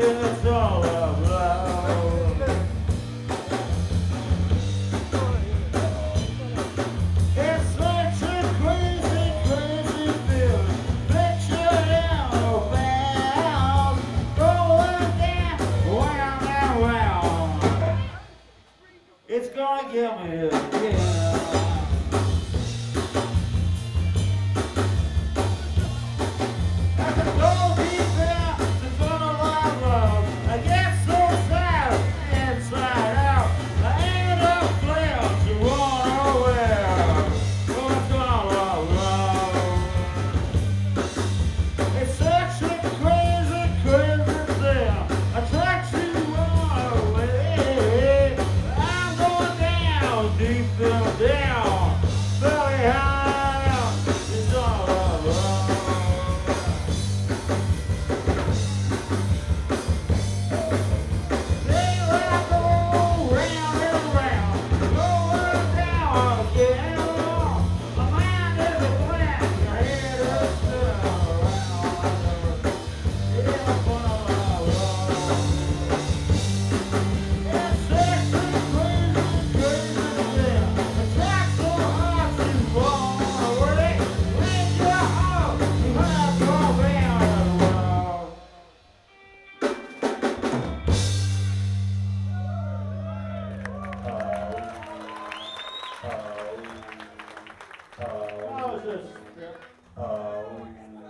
it's all about. It's such a crazy, crazy feeling. Picture down, bound, going down, round and round. It's gonna get me again. Deep down, very high down, it's all about. Oh,